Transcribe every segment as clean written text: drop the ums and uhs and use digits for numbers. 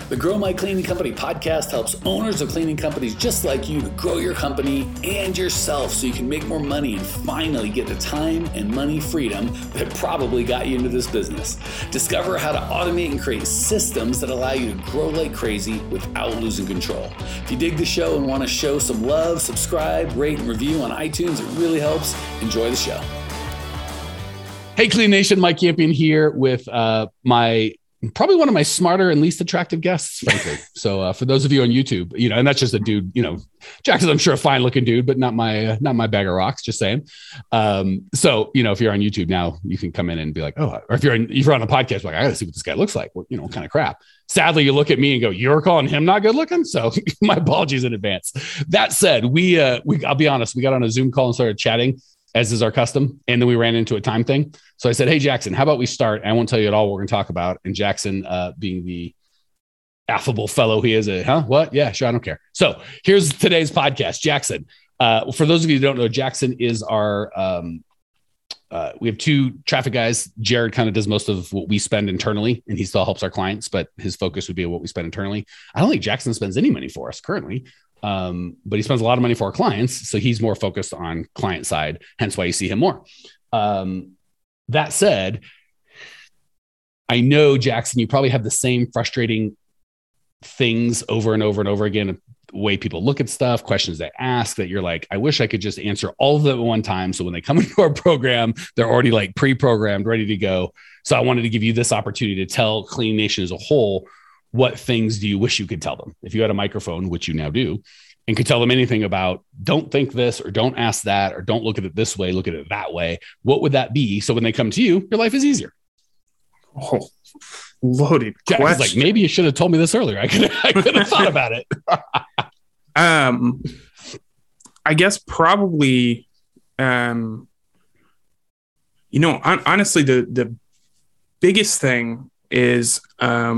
The Grow My Cleaning Company podcast helps owners of cleaning companies just like you to grow your company and yourself so you can make more money and finally get the time and money freedom that probably got you into this business. Discover how to automate and create systems that allow you to grow like crazy without losing control. If you dig the show and want to show some love, subscribe, rate, and review on iTunes. It really helps. Enjoy the show. Hey, Clean Nation, Mike Campion here with probably one of my smarter and least attractive guests, frankly. So for those of you on YouTube, and that's just a dude, Jackson's, I'm sure, a fine looking dude, but not my bag of rocks, just saying. So, if you're on YouTube now, you can come in and be like, oh, or if you're on a podcast, like, I gotta see what this guy looks like. What kind of crap. Sadly, you look at me and go, you're calling him not good looking. So my apologies in advance. That said, I'll be honest, we got on a Zoom call and started chatting, as is our custom. And then we ran into a time thing. So I said, hey, Jackson, how about we start? I won't tell you at all what we're going to talk about. And Jackson, being the affable fellow he is, what? Yeah, sure. I don't care. So here's today's podcast. Jackson, for those of you who don't know, Jackson is our, we have two traffic guys. Jared kind of does most of what we spend internally, and he still helps our clients, but his focus would be what we spend internally. I don't think Jackson spends any money for us currently. But he spends a lot of money for our clients. So he's more focused on client side, hence why you see him more. That said, I know, Jackson, you probably have the same frustrating things over and over and over again, the way people look at stuff, questions they ask that you're like, I wish I could just answer all of them at one time. So when they come into our program, they're already like pre-programmed, ready to go. So I wanted to give you this opportunity to tell Clean Nation as a whole, what things do you wish you could tell them? If you had a microphone, which you now do, and could tell them anything about, don't think this, or don't ask that, or don't look at it this way, look at it that way, what would that be? So when they come to you, your life is easier. Oh, loaded question. Like, maybe you should have told me this earlier. I could have thought about it. I guess probably, honestly, the biggest thing is, at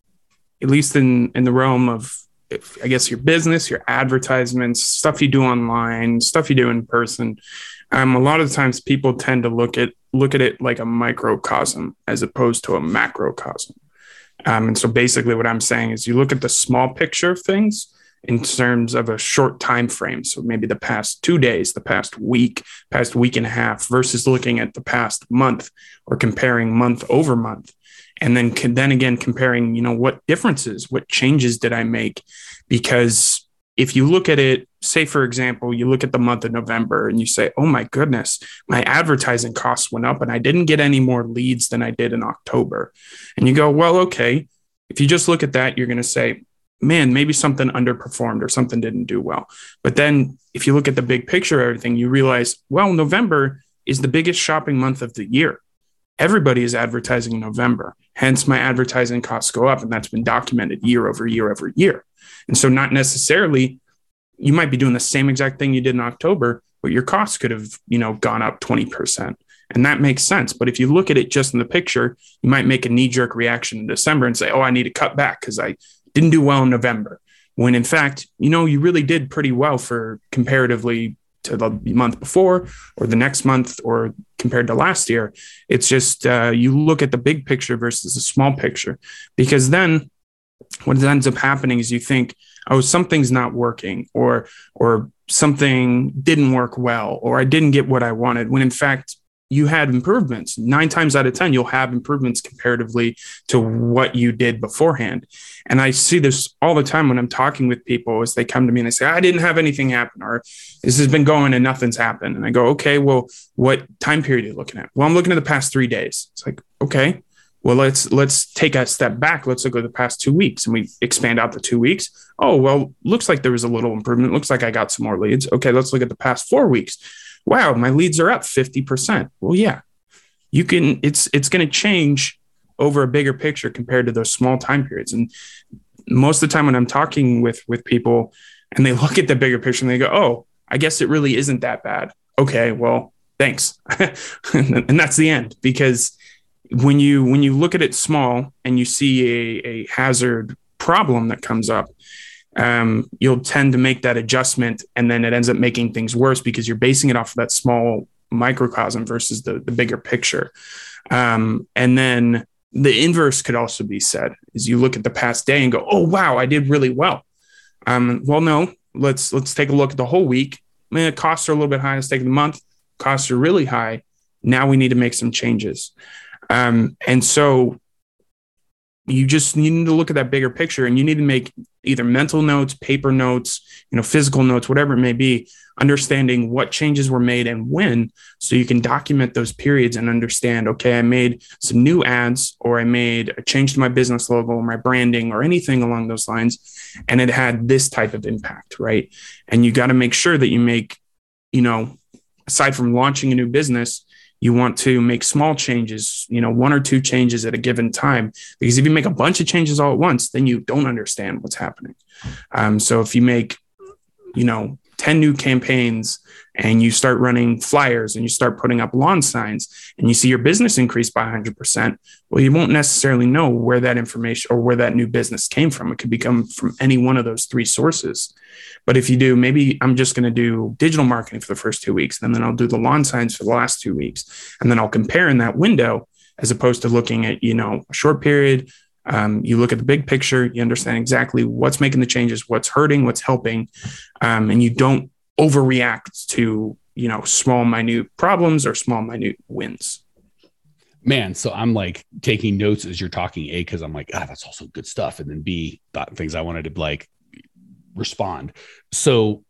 least in the realm of, I guess, your business, your advertisements, stuff you do online, stuff you do in person. A lot of times people tend to look at it like a microcosm as opposed to a macrocosm. And so basically what I'm saying is you look at the small picture of things in terms of a short time frame. So maybe the past 2 days, the past week and a half, versus looking at the past month or comparing month over month. And then again, comparing, what differences, what changes did I make? Because if you look at it, say, for example, you look at the month of November and you say, oh my goodness, my advertising costs went up and I didn't get any more leads than I did in October. And you go, well, okay. If you just look at that, you're going to say, man, maybe something underperformed or something didn't do well. But then if you look at the big picture of everything, you realize, well, November is the biggest shopping month of the year. Everybody is advertising in November. Hence, my advertising costs go up, and that's been documented year over year over year. And so not necessarily, you might be doing the same exact thing you did in October, but your costs could have, gone up 20%. And that makes sense. But if you look at it just in the picture, you might make a knee-jerk reaction in December and say, oh, I need to cut back because I didn't do well in November. When in fact, you really did pretty well for comparatively to the month before or the next month or compared to last year. It's just you look at the big picture versus the small picture, because then what ends up happening is you think, oh, something's not working or something didn't work well, or I didn't get what I wanted, when in fact you had improvements. 9 times out of 10, you'll have improvements comparatively to what you did beforehand. And I see this all the time when I'm talking with people as they come to me and they say, I didn't have anything happen, or this has been going and nothing's happened. And I go, okay, well, what time period are you looking at? Well, I'm looking at the past 3 days. It's like, okay, well, let's take a step back. Let's look at the past 2 weeks, and we expand out the 2 weeks. Oh, well, looks like there was a little improvement. Looks like I got some more leads. Okay, let's look at the past 4 weeks. Wow, my leads are up 50%. Well, yeah, you can, it's going to change over a bigger picture compared to those small time periods. And most of the time when I'm talking with people and they look at the bigger picture and they go, oh, I guess it really isn't that bad. Okay, well, thanks. And that's the end, because when you look at it small and you see a hazard problem that comes up, you'll tend to make that adjustment, and then it ends up making things worse because you're basing it off of that small microcosm versus the bigger picture. And then the inverse could also be said, is you look at the past day and go, oh, wow, I did really well. Well, no, let's take a look at the whole week. I mean, the costs are a little bit high. Let's take the month. Costs are really high. Now we need to make some changes. And so you need to look at that bigger picture, and you need to make either mental notes, paper notes, physical notes, whatever it may be, understanding what changes were made and when, so you can document those periods and understand, okay, I made some new ads, or I made a change to my business logo or my branding or anything along those lines, and it had this type of impact, right? And you got to make sure that you make, aside from launching a new business, you want to make small changes, 1 or 2 changes at a given time, because if you make a bunch of changes all at once, then you don't understand what's happening. So if you make, 10 new campaigns and you start running flyers and you start putting up lawn signs and you see your business increase by 100%, well, you won't necessarily know where that information or where that new business came from. It could come from any one of those 3 sources. But if you do, maybe I'm just going to do digital marketing for the first 2 weeks, and then I'll do the lawn signs for the last 2 weeks. And then I'll compare in that window, as opposed to looking at, a short period. You look at the big picture, you understand exactly what's making the changes, what's hurting, what's helping. And you don't overreact to, small, minute problems or small, minute wins. Man, so I'm like taking notes as you're talking, A, because I'm like, that's also good stuff. And then B, things I wanted to respond. So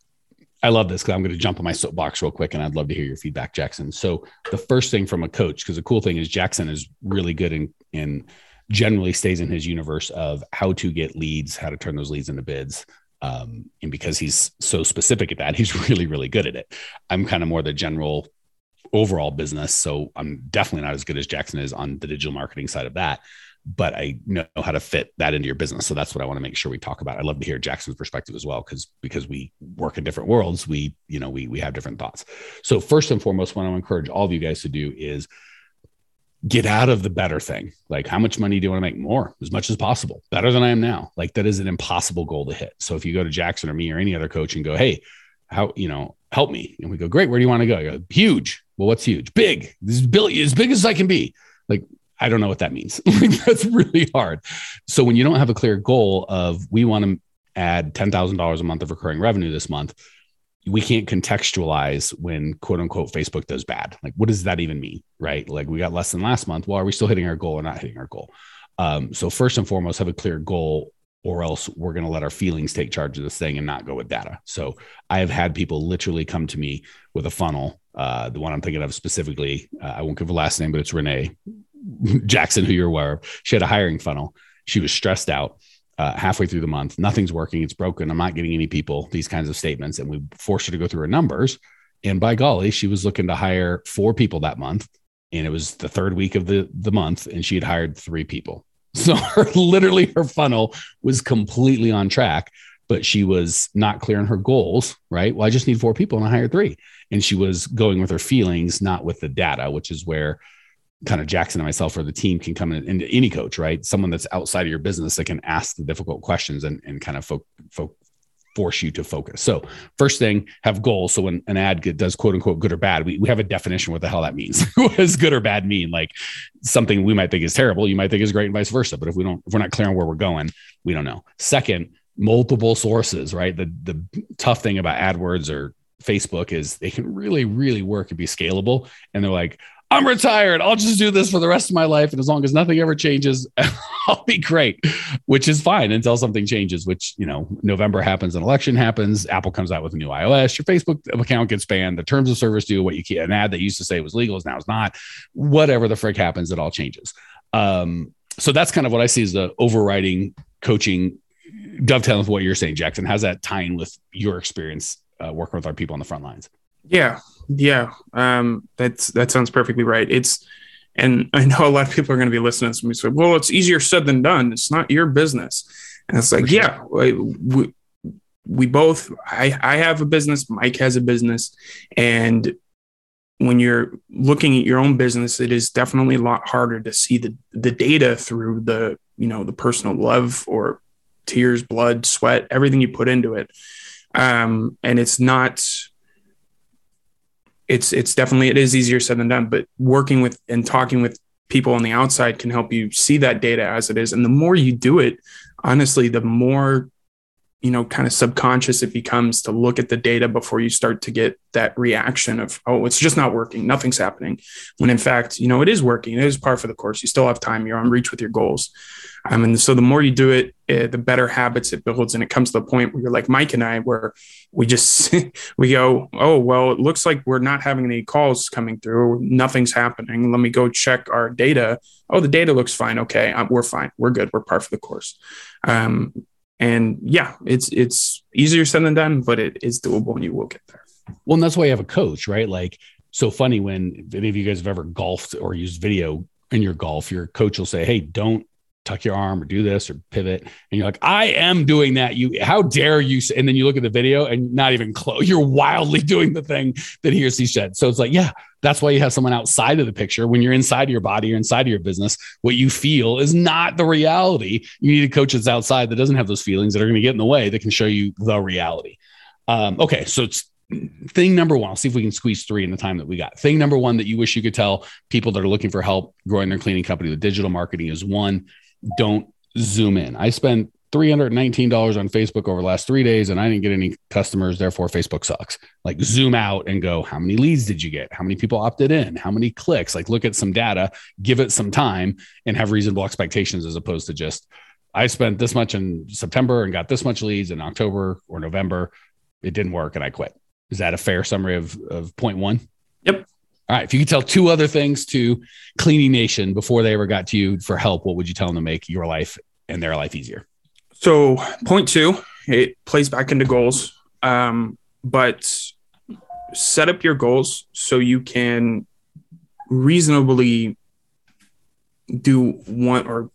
I love this, because I'm going to jump on my soapbox real quick, and I'd love to hear your feedback, Jackson. So the first thing from a coach, because the cool thing is Jackson is really good in generally stays in his universe of how to get leads, how to turn those leads into bids. And because he's so specific at that, he's really, really good at it. I'm kind of more the general overall business. So I'm definitely not as good as Jackson is on the digital marketing side of that, but I know how to fit that into your business. So that's what I want to make sure we talk about. I'd love to hear Jackson's perspective as well, because we work in different worlds. We have different thoughts. So first and foremost, what I want to encourage all of you guys to do is get out of the better thing. Like, how much money do you want to make? More, as much as possible, better than I am now. Like, that is an impossible goal to hit. So if you go to Jackson or me or any other coach and go, hey, how, help me. And we go, great. Where do you want to go? You go, huge. Well, what's huge? Big. This is billion, as big as I can be. Like, I don't know what that means. That's really hard. So when you don't have a clear goal of, we want to add $10,000 a month of recurring revenue this month, we can't contextualize when, quote unquote, Facebook does bad. Like, what does that even mean? Right? Like, we got less than last month. Well, are we still hitting our goal or not hitting our goal? So first and foremost, have a clear goal, or else we're going to let our feelings take charge of this thing and not go with data. So I have had people literally come to me with a funnel. The one I'm thinking of specifically, I won't give her last name, but it's Renee Jackson, who you're aware of. She had a hiring funnel. She was stressed out. Halfway through the month, nothing's working. It's broken. I'm not getting any people, these kinds of statements. And we forced her to go through her numbers. And by golly, she was looking to hire 4 people that month. And it was the 3rd week of the month, and she had hired 3 people. So literally her funnel was completely on track, but she was not clear on her goals, right? Well, I just need 4 people and I hired 3. And she was going with her feelings, not with the data, which is where kind of Jackson and myself or the team can come in, into any coach, right? Someone that's outside of your business that can ask the difficult questions and kind of force you to focus. So first thing, have goals. So when an ad does quote unquote good or bad, we have a definition what the hell that means. What does good or bad mean? Like, something we might think is terrible, you might think is great, and vice versa. But if we're not clear on where we're going, we don't know. Second, multiple sources, right? The tough thing about AdWords or Facebook is they can really, really work and be scalable. And they're like, I'm retired. I'll just do this for the rest of my life. And as long as nothing ever changes, I'll be great, which is fine until something changes, which, November happens, an election happens. Apple comes out with a new iOS. Your Facebook account gets banned. The terms of service do what you can't. An ad that used to say was legal is now it's not. Whatever the frick happens, it all changes. So that's kind of what I see as the overriding coaching, dovetailing with what you're saying, Jackson. How's that tying with your experience working with our people on the front lines? Yeah. That sounds perfectly right. And I know a lot of people are going to be listening to this and we say, well, it's easier said than done. It's not your business. And it's like, yeah, we both, I have a business, Mike has a business. And when you're looking at your own business, it is definitely a lot harder to see the data through the personal love or tears, blood, sweat, everything you put into it. And it's not, it's definitely, it is easier said than done, but working with and talking with people on the outside can help you see that data as it is. And the more you do it, honestly, the more, kind of subconscious it becomes to look at the data before you start to get that reaction of, oh, it's just not working. Nothing's happening. When in fact, it is working. It is par for the course. You still have time. You're on reach with your goals. And so the more you do it, the better habits it builds. And it comes to the point where you're like Mike and I, where we just, we go, oh, well, it looks like we're not having any calls coming through. Nothing's happening. Let me go check our data. Oh, the data looks fine. Okay. We're fine. We're good. We're par for the course. And yeah, it's easier said than done, but it is doable and you will get there. Well, and that's why you have a coach, right? Like, so funny when any of you guys have ever golfed or used video in your golf, your coach will say, hey, don't tuck your arm or do this or pivot. And you're like, I am doing that. How dare you? And then you look at the video and not even close. You're wildly doing the thing that he or she said. So it's like, yeah, that's why you have someone outside of the picture. When you're inside of your body or inside of your business, what you feel is not the reality. You need a coach that's outside that doesn't have those feelings that are going to get in the way, that can show you the reality. Okay. So it's thing number one. I'll see if we can squeeze 3 in the time that we got. Thing number 1 that you wish you could tell people that are looking for help growing their cleaning company with digital marketing is, 1, don't zoom in. I spent $319 on Facebook over the last 3 days and I didn't get any customers. Therefore, Facebook sucks. Like, zoom out and go, how many leads did you get? How many people opted in? How many clicks? Like, look at some data, give it some time, and have reasonable expectations, as opposed to just, I spent this much in September and got this much leads in October or November. It didn't work and I quit. Is that a fair summary of point 1? Yep. All right. If you could tell 2 other things to Cleaning Nation before they ever got to you for help, what would you tell them to make your life and their life easier? So point 2, it plays back into goals, but set up your goals so you can reasonably do one, or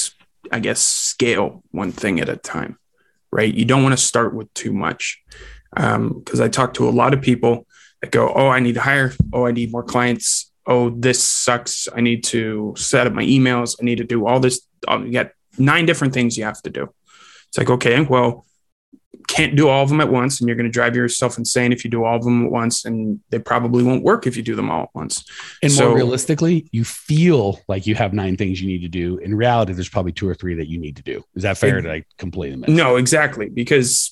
I guess scale one thing at a time, right? You don't want to start with too much. Because I talk to a lot of people that go, oh, I need to hire. Oh, I need more clients. Oh, this sucks. I need to set up my emails. I need to do all this. You got 9 different things you have to do. It's like, okay, well, can't do all of them at once. And you're going to drive yourself insane if you do all of them at once. And they probably won't work if you do them all at once. And more realistically, you feel like you have 9 things you need to do. In reality, there's probably 2 or 3 that you need to do. Is that fair? Did I completely miss? No, exactly. Because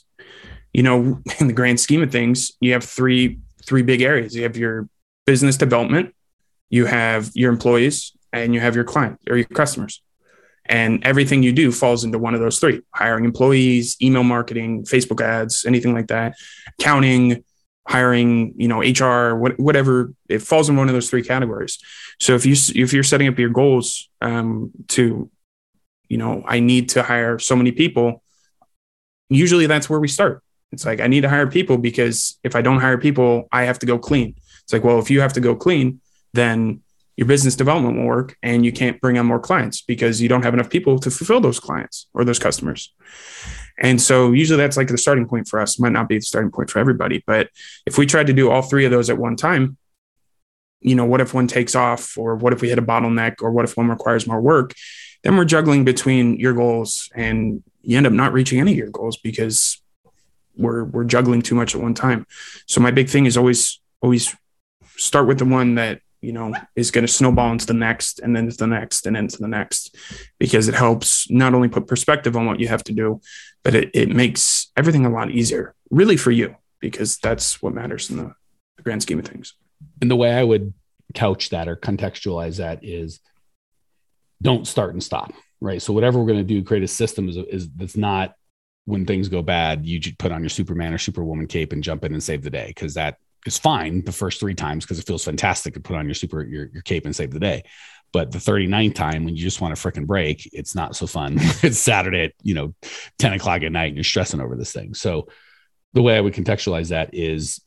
in the grand scheme of things, you have three big areas. You have your business development, you have your employees, and you have your client or your customers. And everything you do falls into one of those 3: hiring employees, email marketing, Facebook ads, anything like that, accounting, hiring, HR, whatever. It falls in one of those 3 categories. So if you're setting up your goals to, I need to hire so many people, usually that's where we start. It's like, I need to hire people because if I don't hire people, I have to go clean. It's like, well, if you have to go clean, then your business development won't work and you can't bring on more clients because you don't have enough people to fulfill those clients or those customers. And so usually that's like the starting point for us. It might not be the starting point for everybody, but if we tried to do all 3 of those at one time, what if one takes off, or what if we hit a bottleneck, or what if one requires more work? Then we're juggling between your goals and you end up not reaching any of your goals because we're juggling too much at one time. So my big thing is always start with the one that, is going to snowball into the next, and then to the next, and then to the next, because it helps not only put perspective on what you have to do, but it makes everything a lot easier, really, for you, because that's what matters in the grand scheme of things. And the way I would couch that or contextualize that is, don't start and stop, right? So whatever we're going to do, create a system is that's not, when things go bad, you put on your Superman or Superwoman cape and jump in and save the day, because that is fine the first 3 times because it feels fantastic to put on your cape and save the day. But the 39th time, when you just want to freaking break, it's not so fun. It's Saturday at 10 o'clock at night and you're stressing over this thing. So the way I would contextualize that is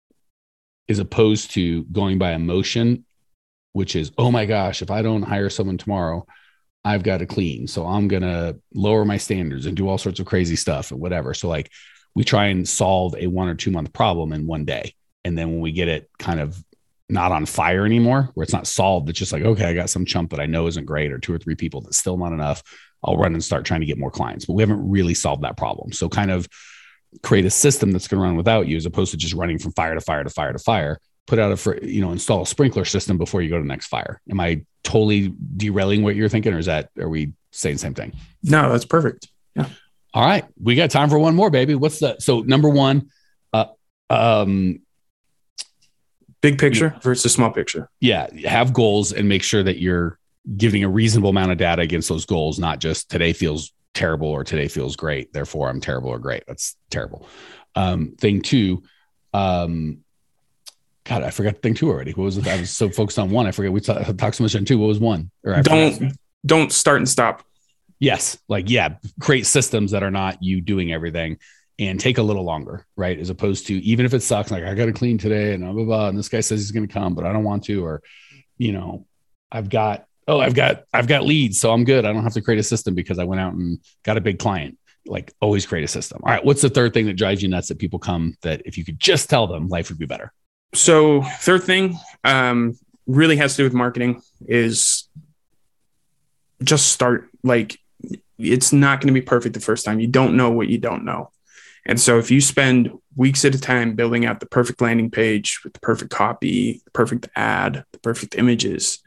opposed to going by emotion, which is, oh my gosh, if I don't hire someone tomorrow, I've got to clean. So I'm going to lower my standards and do all sorts of crazy stuff and whatever. So like, we try and solve a 1 or 2 month problem in one day. And then when we get it kind of not on fire anymore, where it's not solved, it's just like, okay, I got some chump that I know isn't great, or 2 or 3 people that's still not enough. I'll run and start trying to get more clients, but we haven't really solved that problem. So kind of create a system that's going to run without you, as opposed to just running from fire to fire to fire to fire. put out install a sprinkler system before you go to the next fire. Am I totally derailing what you're thinking, or are we saying the same thing? No, that's perfect. Yeah. All right. We got time for one more, baby. So number one, big picture versus small picture. Yeah. Have goals and make sure that you're giving a reasonable amount of data against those goals, not just today feels terrible or today feels great, therefore I'm terrible or great. That's terrible. Thing two, God, I forgot thing two already. What was it? I was so focused on one. I forget. We talked so much on two. What was one? Don't start and stop. Yes. Create systems that are not you doing everything and take a little longer, right? As opposed to, even if it sucks, like I got to clean today and blah, blah, blah. And this guy says he's going to come, but I don't want to, or, I've got leads, so I'm good. I don't have to create a system because I went out and got a big client. Like, always create a system. All right. What's the third thing that drives you nuts that people come, that if you could just tell them, life would be better? So third thing, really has to do with marketing, is just start. Like, it's not going to be perfect the first time. You don't know what you don't know. And so if you spend weeks at a time building out the perfect landing page with the perfect copy, the perfect ad, the perfect images,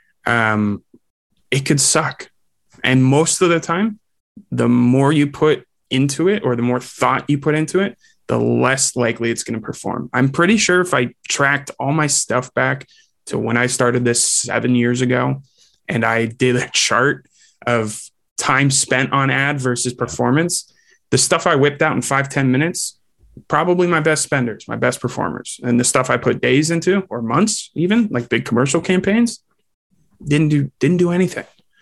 it could suck. And most of the time, the more you put into it, or the more thought you put into it, the less likely it's going to perform. I'm pretty sure if I tracked all my stuff back to when I started this 7 years ago, and I did a chart of time spent on ad versus performance, the stuff I whipped out in 5-10 minutes, probably my best spenders, my best performers. And the stuff I put days into, or months, even like big commercial campaigns, didn't do anything.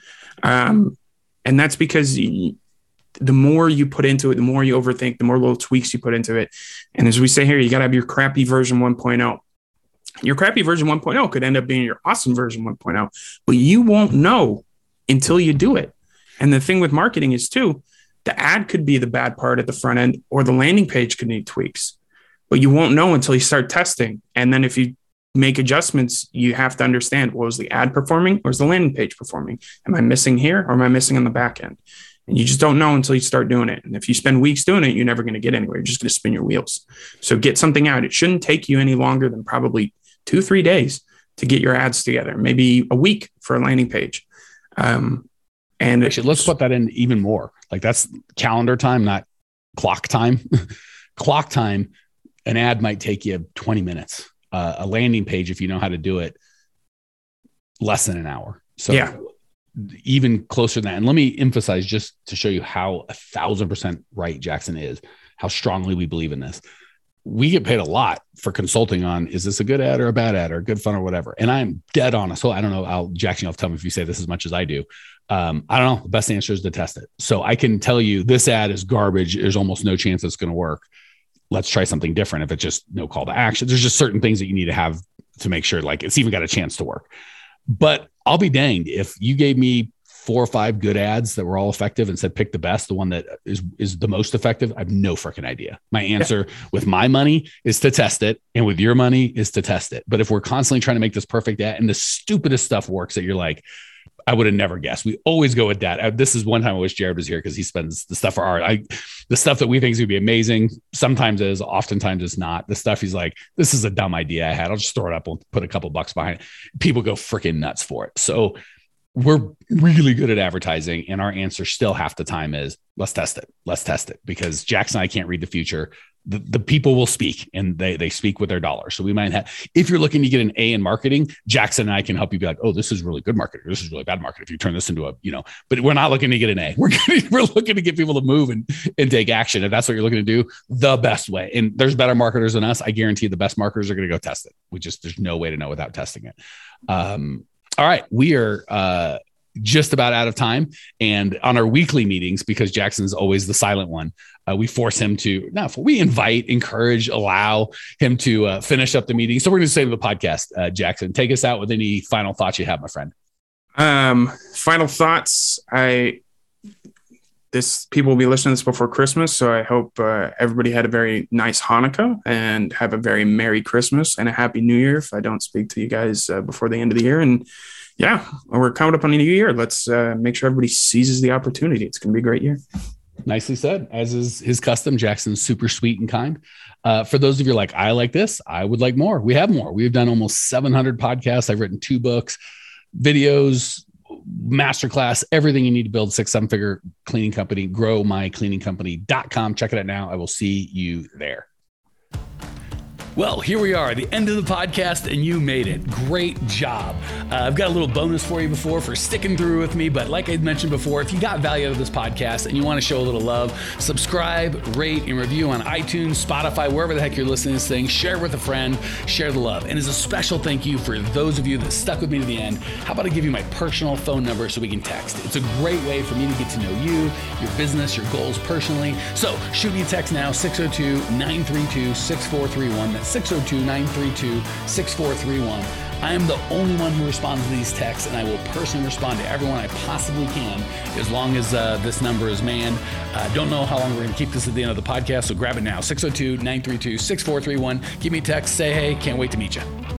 And that's because the more you put into it, the more you overthink, the more little tweaks you put into it. And as we say here, you got to have your crappy version 1.0. Your crappy version 1.0 could end up being your awesome version 1.0, but you won't know until you do it. And the thing with marketing is too, the ad could be the bad part at the front end, or the landing page could need tweaks, but you won't know until you start testing. And then if you make adjustments, you have to understand, was the ad performing, or is the landing page performing? Am I missing here, or am I missing on the back end? And you just don't know until you start doing it. And if you spend weeks doing it, you're never going to get anywhere. You're just going to spin your wheels. So get something out. It shouldn't take you any longer than probably 2-3 days to get your ads together, maybe a week for a landing page. And actually, let's put that in even more. Like, that's calendar time, not clock time. Clock time, an ad might take you 20 minutes. A landing page, if you know how to do it, less than an hour. So yeah, even closer than that. And let me emphasize, just to show you how 1,000% right Jackson is, how strongly we believe in this. We get paid a lot for consulting on, is this a good ad or a bad ad or a good fun or whatever? And I'm dead honest. So I don't know. Jackson, you'll tell me if you say this as much as I do. I don't know. The best answer is to test it. So I can tell you this ad is garbage. There's almost no chance it's going to work. Let's try something different. If it's just no call to action, there's just certain things that you need to have to make sure like it's even got a chance to work. But I'll be danged if you gave me 4 or 5 good ads that were all effective and said, pick the best, the one that is the most effective. I have no freaking idea. My answer with my money is to test it. And with your money is to test it. But if we're constantly trying to make this perfect ad and the stupidest stuff works that you're like, I would have never guessed. We always go with that. This is one time I wish Jared was here because he spends the stuff for art. The stuff that we think is going to be amazing. Sometimes is, oftentimes it's not. The stuff he's like, this is a dumb idea I had. I'll just throw it up and put a couple bucks behind it. People go freaking nuts for it. So we're really good at advertising, and our answer still half the time is let's test it. Let's test it, because Jackson and I can't read the future. The people will speak, and they speak with their dollars. So we might have, if you're looking to get an A in marketing, Jackson and I can help you be like, oh, this is really good marketing. This is really bad marketing. If you turn this into but we're not looking to get an A. We're looking to get people to move and take action. If that's what you're looking to do, the best way. And there's better marketers than us. I guarantee the best marketers are going to go test it. There's no way to know without testing it. All right. We are just about out of time. And on our weekly meetings, because Jackson's always the silent one, we force him to, we invite, encourage, allow him to finish up the meeting. So we're going to say to the podcast, Jackson, take us out with any final thoughts you have, my friend. Final thoughts. People will be listening to this before Christmas. So I hope everybody had a very nice Hanukkah and have a very Merry Christmas and a Happy New Year if I don't speak to you guys before the end of the year. And yeah, we're coming up on a new year. Let's make sure everybody seizes the opportunity. It's going to be a great year. Nicely said. As is his custom. Jackson's super sweet and kind. For those of you like, I like this, I would like more. We have more. We've done almost 700 podcasts. I've written 2 books, videos, masterclass, everything you need to build a 6-7 figure cleaning company. GrowMyCleaningCompany.com. Check it out now. I will see you there. Well, here we are, the end of the podcast, and you made it. Great job. I've got a little bonus for you for sticking through with me. But like I mentioned before, if you got value out of this podcast and you want to show a little love, subscribe, rate, and review on iTunes, Spotify, wherever the heck you're listening to this thing. Share it with a friend. Share the love. And as a special thank you for those of you that stuck with me to the end, how about I give you my personal phone number so we can text? It's a great way for me to get to know you, your business, your goals personally. So shoot me a text now, 602-932-6431. That's 602-932-6431. I am the only one who responds to these texts, and I will personally respond to everyone I possibly can as long as this number is manned. Don't know how long we're going to keep this at the end of the podcast, so grab it now, 602-932-6431. Give me a text, say hey, can't wait to meet you.